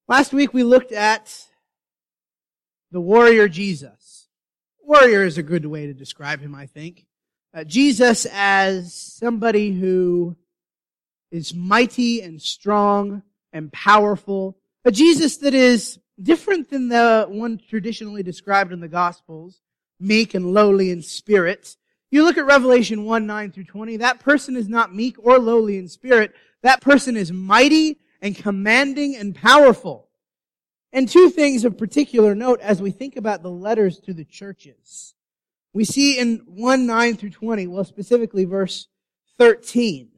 Last week we looked at the warrior Jesus. Warrior is a good way to describe him, I think. Jesus as somebody who is mighty and strong and powerful. A Jesus that is different than the one traditionally described in the Gospels, meek and lowly in spirit. You look at Revelation 1:9 through 20, that person is not meek or lowly in spirit. That person is mighty and commanding and powerful. And two things of particular note as we think about the letters to the churches. We see in 1:9 through 20, well, specifically verse 13.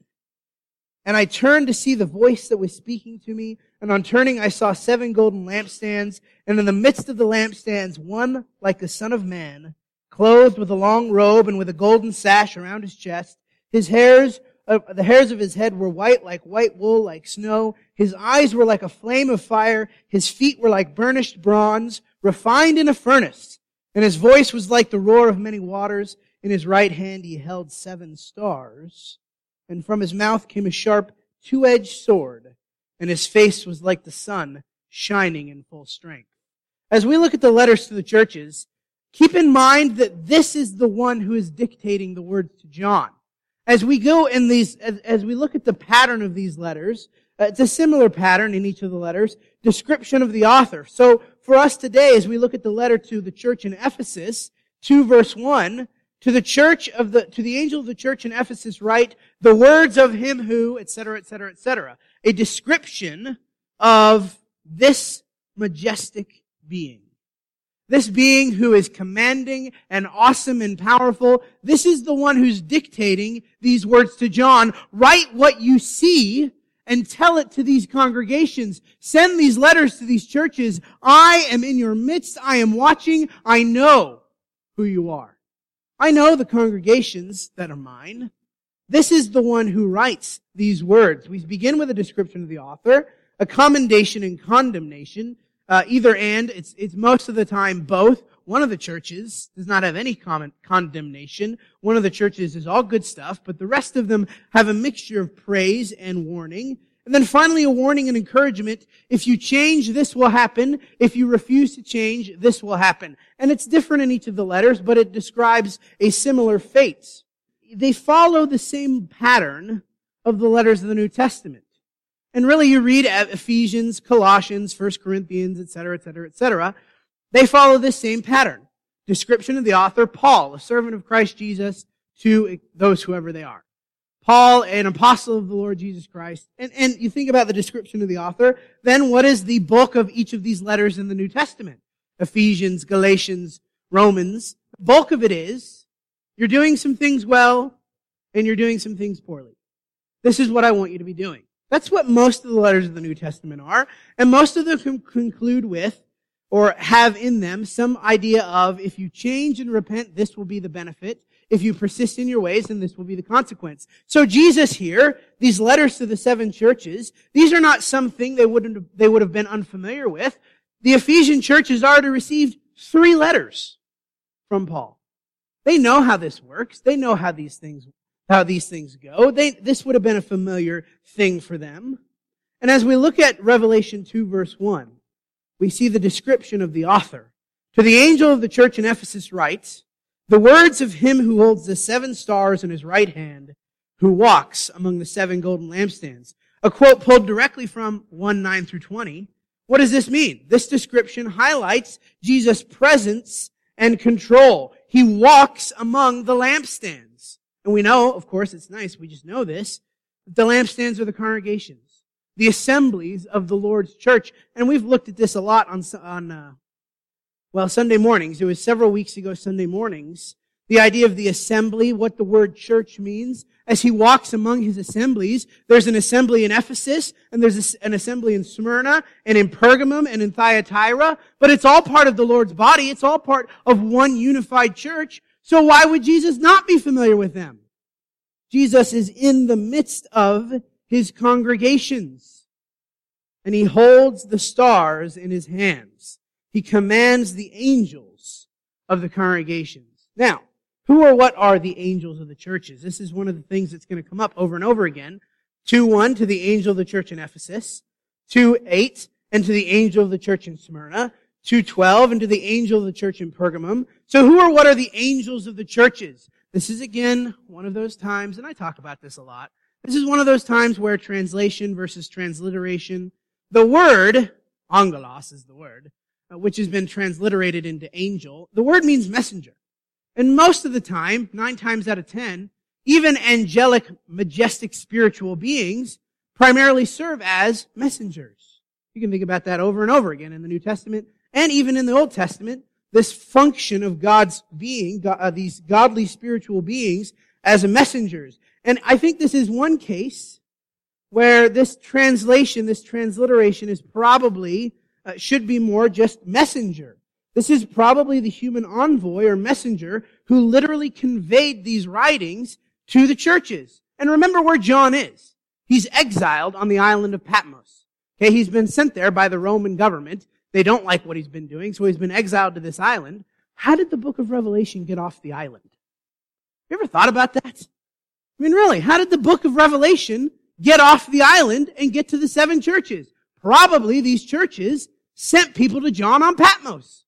And I turned to see the voice that was speaking to me, and on turning I saw 7 golden lampstands, and in the midst of the lampstands one like the Son of Man, clothed with a long robe and with a golden sash around his chest. The hairs of his head were white like white wool, like snow. His eyes were like a flame of fire. His feet were like burnished bronze, refined in a furnace. And his voice was like the roar of many waters. In his right hand he held 7 stars. And from his mouth came a sharp, 2-edged sword. And his face was like the sun, shining in full strength. As we look at the letters to the churches, keep in mind that this is the one who is dictating the words to John. As we go in these, as we look at the pattern of these letters, it's a similar pattern in each of the letters, description of the author. So for us today, as we look at the letter to the church in Ephesus, 2 verse 1, to the angel of the church in Ephesus write, the words of him who, etc., etc., etc. A description of this majestic being. This being who is commanding and awesome and powerful. This is the one who's dictating these words to John. Write what you see and tell it to these congregations. Send these letters to these churches. I am in your midst. I am watching. I know who you are. I know the congregations that are mine. This is the one who writes these words. We begin with a description of the author, a commendation and condemnation. Either and, it's most of the time both. One of the churches does not have any condemnation. One of the churches is all good stuff, but the rest of them have a mixture of praise and warning. And then finally a warning and encouragement. If you change, this will happen. If you refuse to change, this will happen. And it's different in each of the letters, but it describes a similar fate. They follow the same pattern of the letters of the New Testament. And really, you read Ephesians, Colossians, 1 Corinthians, etc., etc., etc. They follow this same pattern. Description of the author, Paul, a servant of Christ Jesus, to those whoever they are. Paul, an apostle of the Lord Jesus Christ. And you think about the description of the author, then what is the bulk of each of these letters in the New Testament? Ephesians, Galatians, Romans. The bulk of it is, you're doing some things well, and you're doing some things poorly. This is what I want you to be doing. That's what most of the letters of the New Testament are, and most of them conclude with, or have in them, some idea of, if you change and repent, this will be the benefit. If you persist in your ways, then this will be the consequence. So Jesus here, these letters to the 7 churches, these are not something they would have been unfamiliar with. The Ephesian church has already received 3 letters from Paul. They know how this works. They know how these things go. This would have been a familiar thing for them. And as we look at Revelation 2 verse 1, we see the description of the author. To the angel of the church in Ephesus writes, the words of him who holds the 7 stars in his right hand, who walks among the 7 golden lampstands. A quote pulled directly from 1:9 through 20. What does this mean? This description highlights Jesus' presence and control. He walks among the lampstands. And we know, of course, it's nice, we just know this, that the lampstands are the congregations, the assemblies of the Lord's church. And we've looked at this a lot on Sunday mornings. It was several weeks ago, Sunday mornings. The idea of the assembly, what the word church means. As he walks among his assemblies, there's an assembly in Ephesus, and there's an assembly in Smyrna, and in Pergamum, and in Thyatira. But it's all part of the Lord's body. It's all part of one unified church. So why would Jesus not be familiar with them? Jesus is in the midst of his congregations. And he holds the stars in his hands. He commands the angels of the congregations. Now, who or what are the angels of the churches? This is one of the things that's going to come up over and over again. 2:1 to the angel of the church in Ephesus. 2:8, and to the angel of the church in Smyrna, 2:12, and to the angel of the church in Pergamum. So who or what are the angels of the churches? This is again one of those times, and I talk about this a lot, this is one of those times where translation versus transliteration, the word, angelos is the word, which has been transliterated into angel, the word means messenger. And most of the time, 9 times out of 10, even angelic, majestic spiritual beings primarily serve as messengers. You can think about that over and over again in the New Testament and even in the Old Testament, this function of God's being, these godly spiritual beings as messengers. And I think this is one case where this translation, this transliteration is probably, should be more just messenger. This is probably the human envoy or messenger who literally conveyed these writings to the churches. And remember where John is. He's exiled on the island of Patmos. Okay, he's been sent there by the Roman government. They don't like what he's been doing, so he's been exiled to this island. How did the book of Revelation get off the island? You ever thought about that? I mean, really, how did the book of Revelation get off the island and get to the 7 churches? Probably these churches sent people to John on Patmos.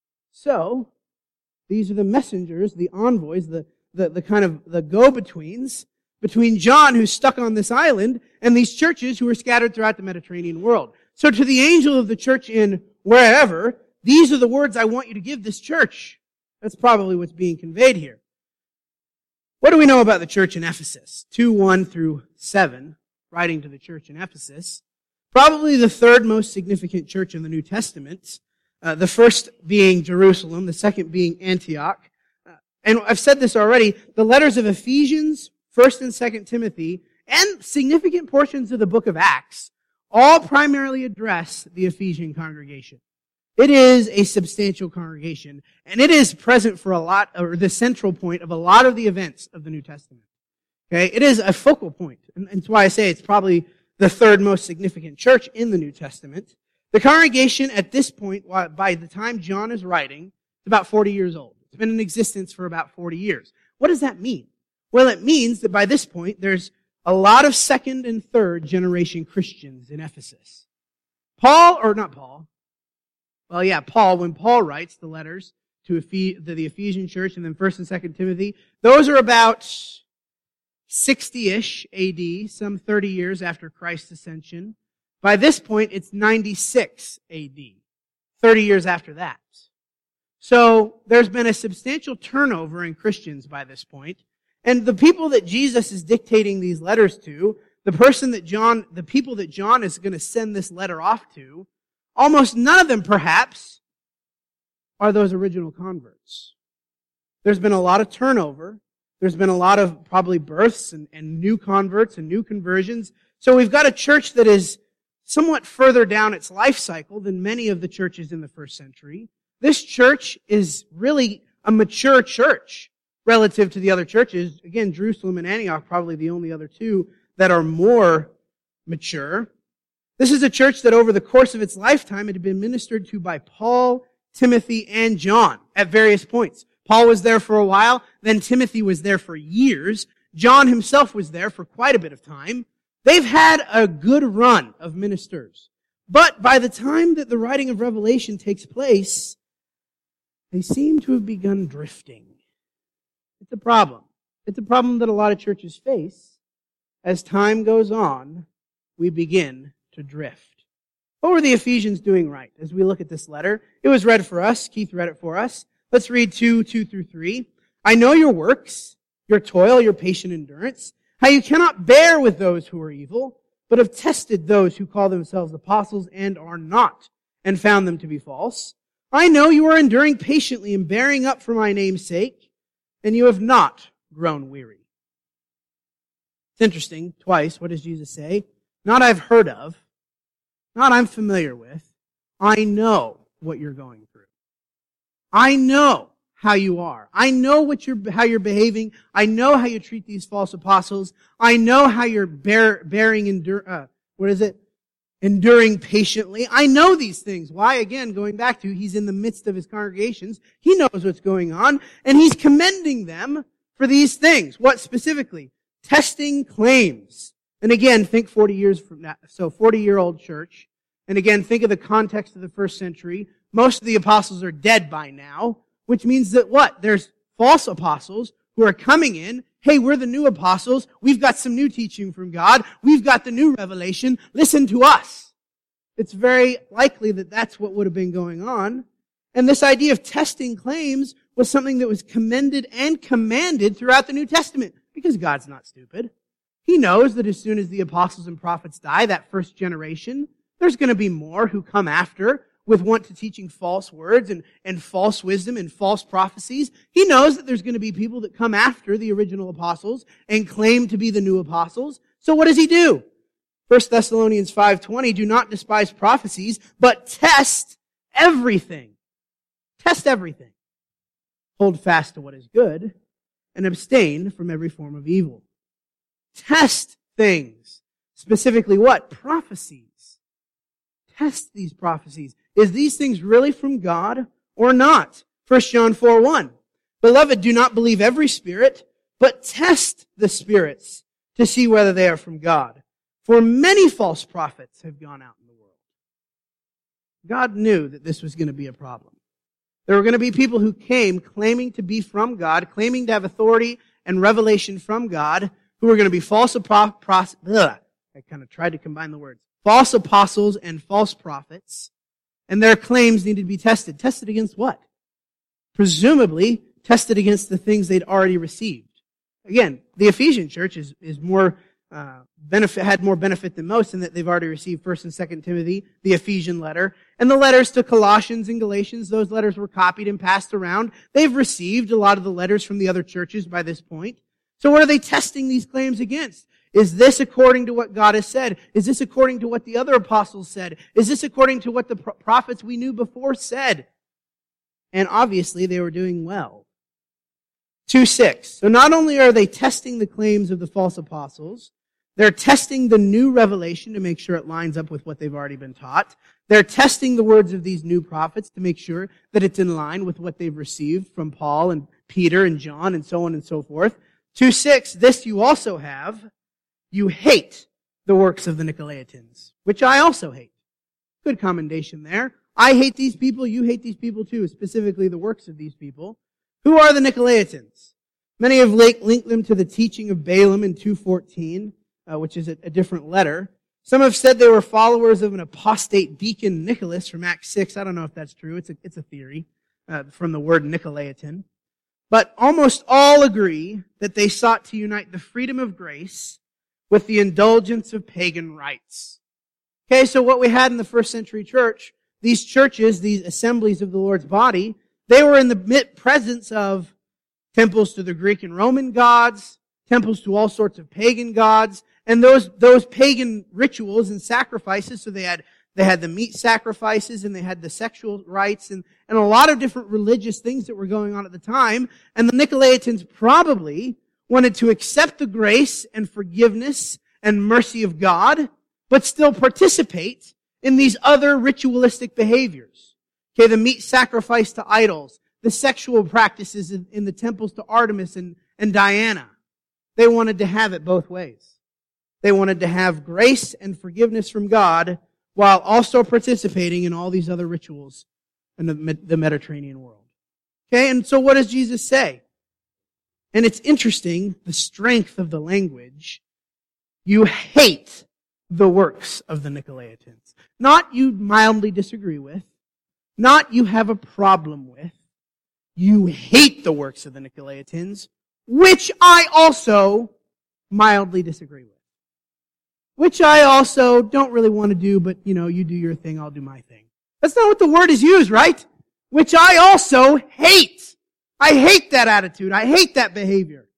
So, these are the messengers, the envoys, the kind of the go-betweens between John, who's stuck on this island, and these churches who are scattered throughout the Mediterranean world. So to the angel of the church in wherever, these are the words I want you to give this church. That's probably what's being conveyed here. What do we know about the church in Ephesus? 2:1 through 7, writing to the church in Ephesus. Probably the 3rd most significant church in the New Testament. The first being Jerusalem, the second being Antioch. And I've said this already, the letters of Ephesians, 1st and 2nd Timothy, and significant portions of the book of Acts all primarily address the Ephesian congregation. It is a substantial congregation, and it is present for a lot, or the central point of a lot of the events of the New Testament. Okay, it is a focal point, and that's why I say it's probably the 3rd most significant church in the New Testament. The congregation at this point, by the time John is writing, is about 40 years old. It's been in existence for about 40 years. What does that mean? Well, it means that by this point, there's a lot of 2nd and 3rd generation Christians in Ephesus. Paul, when Paul writes the letters to the Ephesian church and then 1st and 2nd Timothy, those are about 60-ish AD, some 30 years after Christ's ascension. By this point, it's 96 AD, 30 years after that. So there's been a substantial turnover in Christians by this point. And the people that Jesus is dictating these letters to, the people that John is going to send this letter off to, almost none of them, perhaps, are those original converts. There's been a lot of turnover. There's been a lot of probably births and new converts and new conversions. So we've got a church that is somewhat further down its life cycle than many of the churches in the 1st century. This church is really a mature church relative to the other churches. Again, Jerusalem and Antioch, probably the only other 2 that are more mature. This is a church that over the course of its lifetime had been ministered to by Paul, Timothy, and John at various points. Paul was there for a while, then Timothy was there for years. John himself was there for quite a bit of time. They've had a good run of ministers. But by the time that the writing of Revelation takes place, they seem to have begun drifting. It's a problem. It's a problem that a lot of churches face. As time goes on, we begin to drift. What were the Ephesians doing right as we look at this letter? It was read for us. Keith read it for us. Let's read 2 through 3. I know your works, your toil, your patient endurance, how you cannot bear with those who are evil, but have tested those who call themselves apostles and are not, and found them to be false. I know you are enduring patiently and bearing up for my name's sake, and you have not grown weary. It's interesting, twice, what does Jesus say? Not I've heard of, not I'm familiar with, I know what you're going through. I know how you are. I know how you're behaving. I know how you treat these false apostles. I know how you're enduring patiently. I know these things. Why? Again, going back to, he's in the midst of his congregations. He knows what's going on, and he's commending them for these things. What specifically? Testing claims. And again, think 40 years from now. So 40-year-old church. And again, think of the context of the first century. Most of the apostles are dead by now, which means that what? There's false apostles who are coming in. Hey, we're the new apostles. We've got some new teaching from God. We've got the new revelation. Listen to us. It's very likely that that's what would have been going on. And this idea of testing claims was something that was commended and commanded throughout the New Testament, because God's not stupid. He knows that as soon as the apostles and prophets die, that first generation, there's going to be more who come after with want to teaching false words and false wisdom and false prophecies. He knows that there's going to be people that come after the original apostles and claim to be the new apostles. So what does he do? 1 Thessalonians 5:20, do not despise prophecies, but test everything. Test everything. Hold fast to what is good and abstain from every form of evil. Test things. Specifically what? Prophecies. Test these prophecies. Is these things really from God or not? 1 John 4:1. Beloved, do not believe every spirit, but test the spirits to see whether they are from God. For many false prophets have gone out in the world. God knew that this was going to be a problem. There were going to be people who came claiming to be from God, claiming to have authority and revelation from God, who were going to be false apostles. I kind of tried to combine the words. False apostles and false prophets. And their claims needed to be tested. Tested against what? Presumably, tested against the things they'd already received. Again, the Ephesian church is more had more benefit than most in that they've already received 1 and 2 Timothy, the Ephesian letter, and the letters to Colossians and Galatians. Those letters were copied and passed around. They've received a lot of the letters from the other churches by this point. So what are they testing these claims against? Is this according to what God has said? Is this according to what the other apostles said? Is this according to what the prophets we knew before said? And obviously they were doing well. 2:6. So not only are they testing the claims of the false apostles, they're testing the new revelation to make sure it lines up with what they've already been taught. They're testing the words of these new prophets to make sure that it's in line with what they've received from Paul and Peter and John and so on and so forth. 2:6. This you also have. You hate the works of the Nicolaitans, which I also hate. Good commendation there. I hate these people. You hate these people too, specifically the works of these people. Who are the Nicolaitans? Many have linked them to the teaching of Balaam in 2:14, which is a different letter. Some have said they were followers of an apostate deacon Nicholas from Acts 6. I don't know if that's true. It's a theory from the word Nicolaitan. But almost all agree that they sought to unite the freedom of grace with the indulgence of pagan rites. Okay, so what we had in the first century church, these churches, these assemblies of the Lord's body, they were in the presence of temples to the Greek and Roman gods, temples to all sorts of pagan gods, and those pagan rituals and sacrifices. So they had the meat sacrifices, and they had the sexual rites, and a lot of different religious things that were going on at the time. And the Nicolaitans probably wanted to accept the grace and forgiveness and mercy of God, but still participate in these other ritualistic behaviors. Okay, the meat sacrifice to idols, the sexual practices in the temples to Artemis and Diana. They wanted to have it both ways. They wanted to have grace and forgiveness from God while also participating in all these other rituals in the Mediterranean world. Okay, and so what does Jesus say? And it's interesting, the strength of the language. You hate the works of the Nicolaitans. Not you mildly disagree with. Not you have a problem with. You hate the works of the Nicolaitans, which I also mildly disagree with. Which I also don't really want to do, but you do your thing, I'll do my thing. That's not what the word is used, right? Which I also hate. I hate that attitude. I hate that behavior.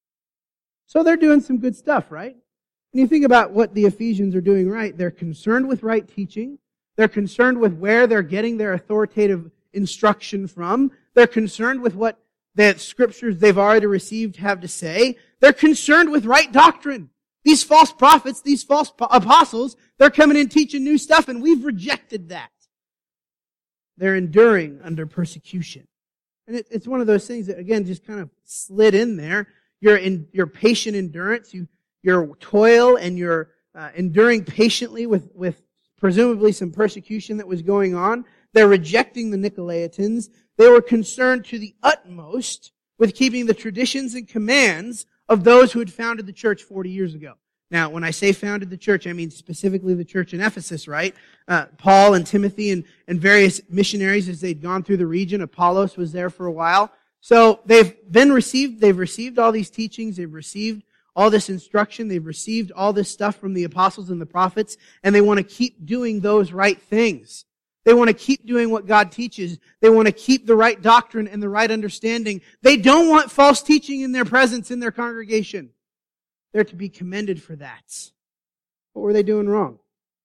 So they're doing some good stuff, right? When you think about what the Ephesians are doing right, they're concerned with right teaching. They're concerned with where they're getting their authoritative instruction from. They're concerned with what the scriptures they've already received have to say. They're concerned with right doctrine. These false prophets, these false apostles, they're coming in teaching new stuff, and we've rejected that. They're enduring under persecution. And it's one of those things that, again, just kind of slid in there. Your patient endurance, your toil, and your enduring patiently with presumably some persecution that was going on. They're rejecting the Nicolaitans. They were concerned to the utmost with keeping the traditions and commands of those who had founded the church 40 years ago. Now, when I say founded the church, I mean specifically the church in Ephesus, right? Paul and Timothy and various missionaries as they'd gone through the region. Apollos was there for a while. So they've received all these teachings, they've received all this instruction, they've received all this stuff from the apostles and the prophets, and they want to keep doing those right things. They want to keep doing what God teaches. They want to keep the right doctrine and the right understanding. They don't want false teaching in their presence in their congregation. They're to be commended for that. What were they doing wrong?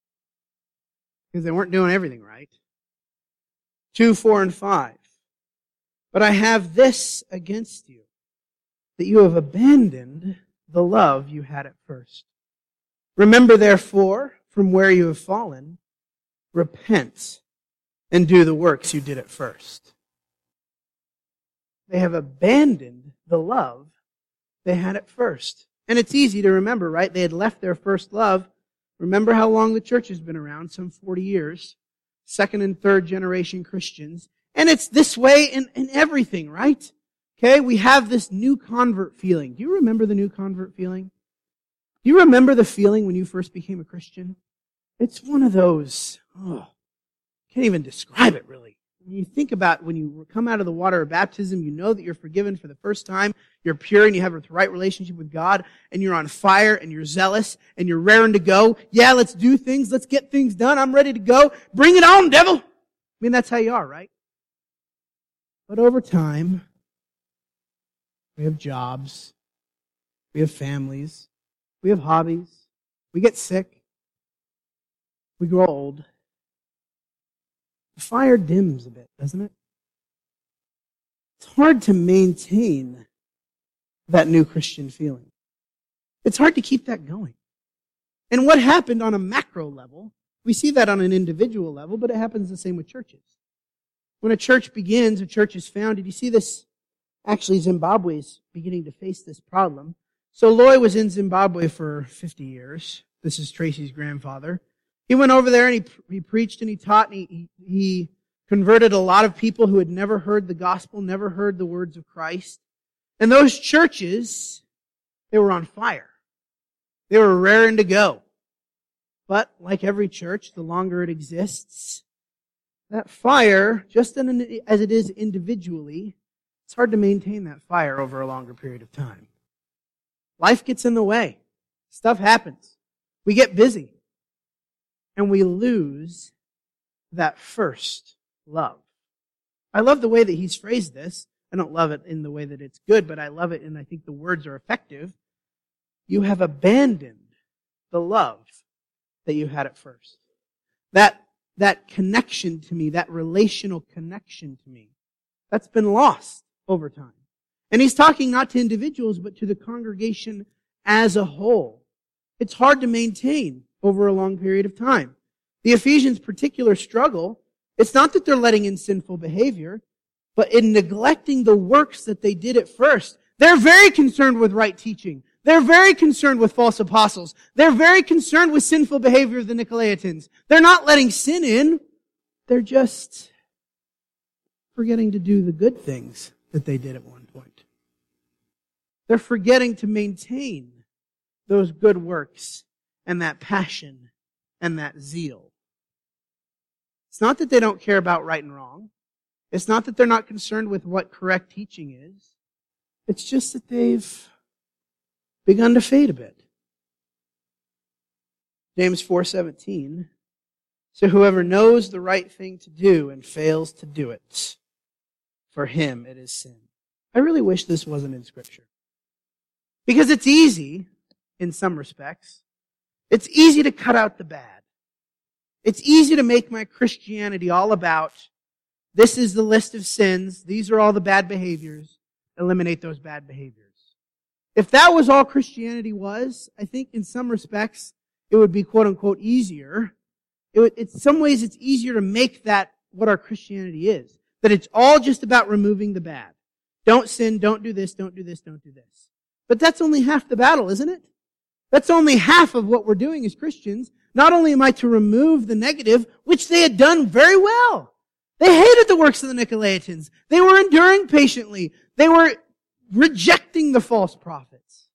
Because they weren't doing everything right. 2, 4, and 5. But I have this against you, that you have abandoned the love you had at first. Remember, therefore, from where you have fallen, repent and do the works you did at first. They have abandoned the love they had at first. And it's easy to remember, right? They had left their first love. Remember how long the church has been around, some 40 years. Second and third generation Christians. And it's this way in everything, right? Okay, we have this new convert feeling. Do you remember the new convert feeling? Do you remember the feeling when you first became a Christian? It's one of those, can't even describe it really. When you think about when you come out of the water of baptism, you know that you're forgiven for the first time, you're pure and you have a right relationship with God, and you're on fire and you're zealous and you're raring to go. Yeah, let's do things, let's get things done, I'm ready to go. Bring it on, devil! I mean, that's how you are, right? But over time, we have jobs, we have families, we have hobbies, we get sick, we grow old. The fire dims a bit, doesn't it? It's hard to maintain that new Christian feeling. It's hard to keep that going. And what happened on a macro level, we see that on an individual level, but it happens the same with churches. When a church begins, a church is founded, you see this, actually Zimbabwe is beginning to face this problem. So Loy was in Zimbabwe for 50 years. This is Tracy's grandfather. He went over there and he preached and he taught and he converted a lot of people who had never heard the gospel, never heard the words of Christ. And those churches, they were on fire. They were raring to go. But like every church, the longer it exists, that fire, just as it is individually, it's hard to maintain that fire over a longer period of time. Life gets in the way. Stuff happens. We get busy. And we lose that first love. I love the way that he's phrased this. I don't love it in the way that it's good, but I love it and I think the words are effective. You have abandoned the love that you had at first. That connection to me, that relational connection to me, that's been lost over time. And he's talking not to individuals, but to the congregation as a whole. It's hard to maintain over a long period of time. The Ephesians' particular struggle, it's not that they're letting in sinful behavior, but in neglecting the works that they did at first. They're very concerned with right teaching. They're very concerned with false apostles. They're very concerned with sinful behavior of the Nicolaitans. They're not letting sin in. They're just forgetting to do the good things that they did at one point. They're forgetting to maintain those good works and that passion and that zeal. It's not that they don't care about right and wrong. It's not that they're not concerned with what correct teaching is. It's just that they've begun to fade a bit. James 4:17. So whoever knows the right thing to do and fails to do it, for him it is sin. I really wish this wasn't in Scripture. Because it's easy, in some respects. It's easy to cut out the bad. It's easy to make my Christianity all about, this is the list of sins, these are all the bad behaviors, eliminate those bad behaviors. If that was all Christianity was, I think in some respects it would be quote unquote easier. In some ways it's easier to make that what our Christianity is. That it's all just about removing the bad. Don't sin, don't do this, don't do this, don't do this. But that's only half the battle, isn't it? That's only half of what we're doing as Christians. Not only am I to remove the negative, which they had done very well. They hated the works of the Nicolaitans. They were enduring patiently. They were rejecting the false prophets.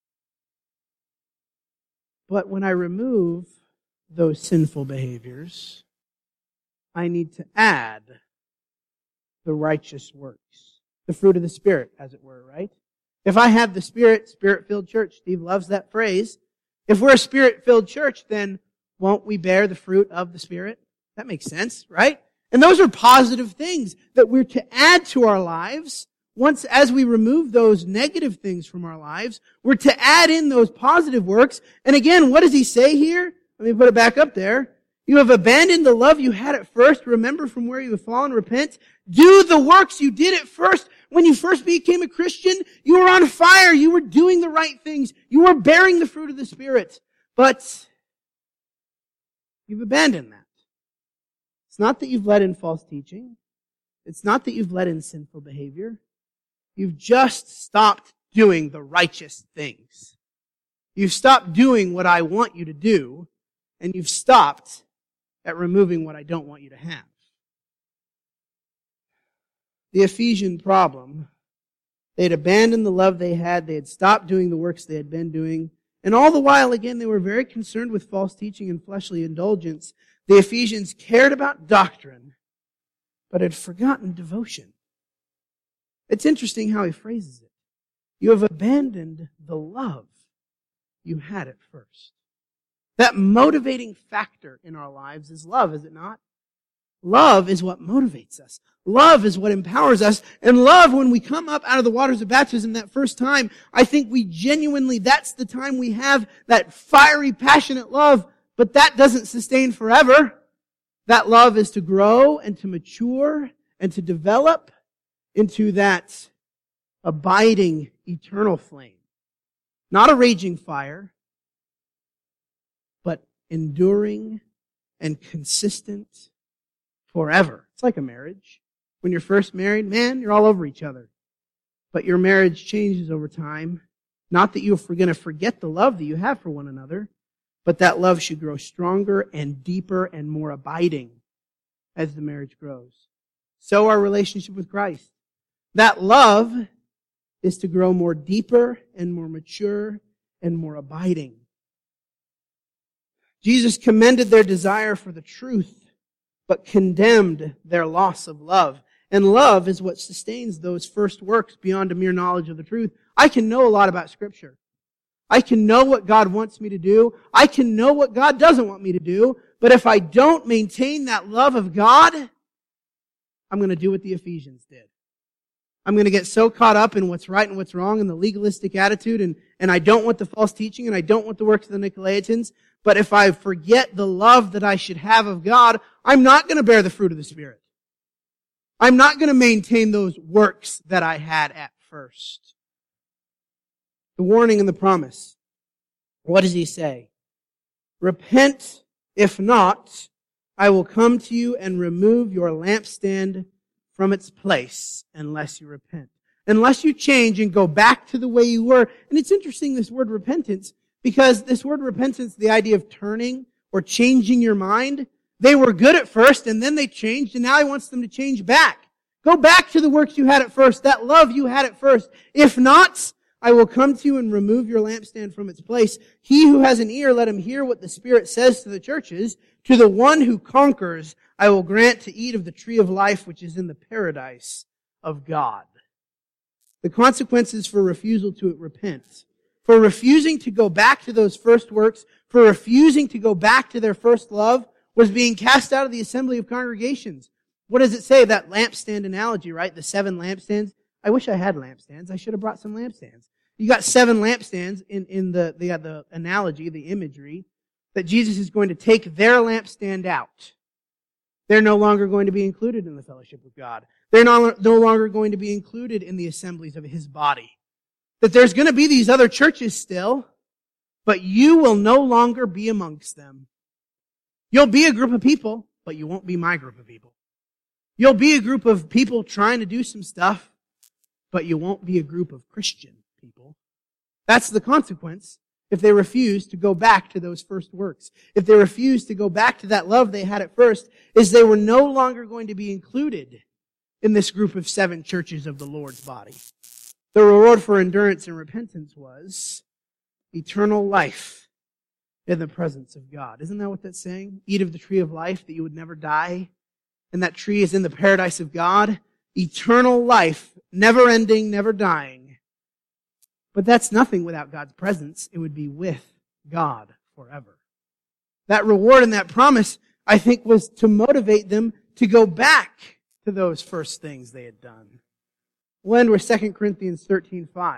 But when I remove those sinful behaviors, I need to add the righteous works. The fruit of the Spirit, as it were, right? If I have the Spirit, Spirit-filled church, Steve loves that phrase. If we're a Spirit-filled church, then won't we bear the fruit of the Spirit? That makes sense, right? And those are positive things that we're to add to our lives. Once, as we remove those negative things from our lives, we're to add in those positive works. And again, what does he say here? Let me put it back up there. You have abandoned the love you had at first. Remember from where you have fallen, repent. Do the works you did at first. When you first became a Christian, you were on fire. You were doing the right things. You were bearing the fruit of the Spirit. But you've abandoned that. It's not that you've let in false teaching. It's not that you've let in sinful behavior. You've just stopped doing the righteous things. You've stopped doing what I want you to do, and you've stopped at removing what I don't want you to have. The Ephesian problem, they had abandoned the love they had stopped doing the works they had been doing, and all the while, again, they were very concerned with false teaching and fleshly indulgence. The Ephesians cared about doctrine, but had forgotten devotion. It's interesting how he phrases it. You have abandoned the love you had at first. That motivating factor in our lives is love, is it not? Love is what motivates us. Love is what empowers us. And love, when we come up out of the waters of baptism that first time, I think we genuinely, that's the time we have that fiery, passionate love. But that doesn't sustain forever. That love is to grow and to mature and to develop into that abiding, eternal flame. Not a raging fire, but enduring and consistent forever. It's like a marriage. When you're first married, man, you're all over each other. But your marriage changes over time. Not that you're going to forget the love that you have for one another, but that love should grow stronger and deeper and more abiding as the marriage grows. So our relationship with Christ. That love is to grow more deeper and more mature and more abiding. Jesus commended their desire for the truth, but condemned their loss of love. And love is what sustains those first works beyond a mere knowledge of the truth. I can know a lot about Scripture. I can know what God wants me to do. I can know what God doesn't want me to do. But if I don't maintain that love of God, I'm going to do what the Ephesians did. I'm going to get so caught up in what's right and what's wrong and the legalistic attitude, and I don't want the false teaching, and I don't want the works of the Nicolaitans. But if I forget the love that I should have of God, I'm not going to bear the fruit of the Spirit. I'm not going to maintain those works that I had at first. The warning and the promise. What does he say? Repent, if not, I will come to you and remove your lampstand from its place unless you repent. Unless you change and go back to the way you were. And it's interesting, this word repentance, because this word repentance, the idea of turning or changing your mind, they were good at first and then they changed, and now he wants them to change back. Go back to the works you had at first, that love you had at first. If not, I will come to you and remove your lampstand from its place. He who has an ear, let him hear what the Spirit says to the churches. To the one who conquers, I will grant to eat of the tree of life which is in the paradise of God. The consequences for refusal to repent, for refusing to go back to those first works, for refusing to go back to their first love, was being cast out of the assembly of congregations. What does it say? That lampstand analogy, right? The 7 lampstands. I wish I had lampstands. I should have brought some lampstands. You got 7 lampstands in the analogy, the imagery, that Jesus is going to take their lampstand out. They're no longer going to be included in the fellowship of God. They're no longer going to be included in the assemblies of His body. That there's going to be these other churches still, but you will no longer be amongst them. You'll be a group of people, but you won't be my group of people. You'll be a group of people trying to do some stuff, but you won't be a group of Christian people. That's the consequence. if they refused to go back to those first works, if they refused to go back to that love they had at first, is they were no longer going to be included in this group of 7 churches of the Lord's body. The reward for endurance and repentance was eternal life in the presence of God. Isn't that what that's saying? Eat of the tree of life, that you would never die. And that tree is in the paradise of God. Eternal life, never ending, never dying. But that's nothing without God's presence. It would be with God forever. That reward and that promise, I think, was to motivate them to go back to those first things they had done. We'll end with 2 Corinthians 13:5.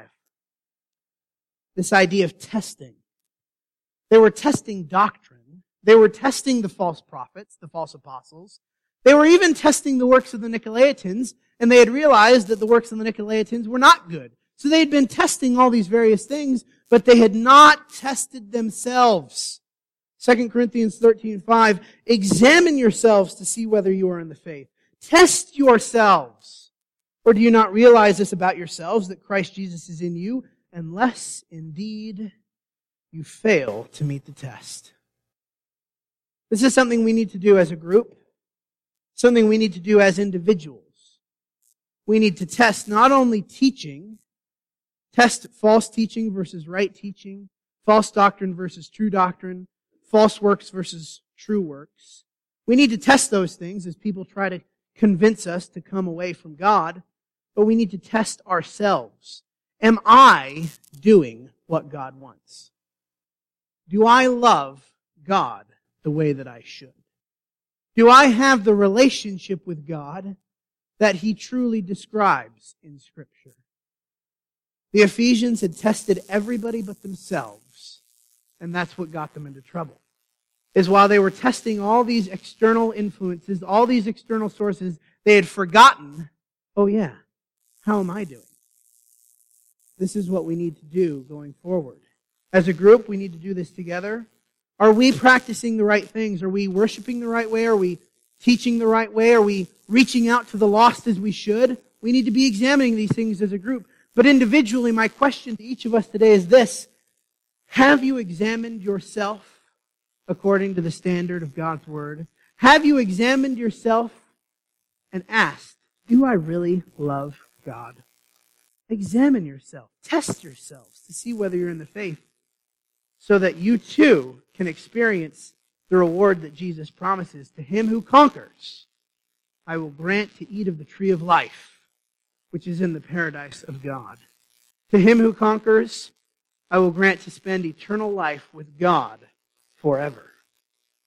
This idea of testing. They were testing doctrine. They were testing the false prophets, the false apostles. They were even testing the works of the Nicolaitans, and they had realized that the works of the Nicolaitans were not good. So they had been testing all these various things, but they had not tested themselves. 2 Corinthians 13:5, examine yourselves to see whether you are in the faith. Test yourselves. Or do you not realize this about yourselves, that Christ Jesus is in you, unless indeed you fail to meet the test? This is something we need to do as a group, something we need to do as individuals. We need to test not only teaching, test false teaching versus right teaching, false doctrine versus true doctrine, false works versus true works. We need to test those things as people try to convince us to come away from God, but we need to test ourselves. Am I doing what God wants? Do I love God the way that I should? Do I have the relationship with God that He truly describes in Scripture? The Ephesians had tested everybody but themselves, and that's what got them into trouble. Is while they were testing all these external influences, all these external sources, they had forgotten, oh yeah, how am I doing? This is what we need to do going forward. As a group, we need to do this together. Are we practicing the right things? Are we worshiping the right way? Are we teaching the right way? Are we reaching out to the lost as we should? We need to be examining these things as a group. But individually, my question to each of us today is this: have you examined yourself according to the standard of God's Word? Have you examined yourself and asked, do I really love God? Examine yourself. Test yourselves to see whether you're in the faith, so that you too can experience the reward that Jesus promises. To him who conquers, I will grant to eat of the tree of life, which is in the paradise of God. To him who conquers, I will grant to spend eternal life with God forever.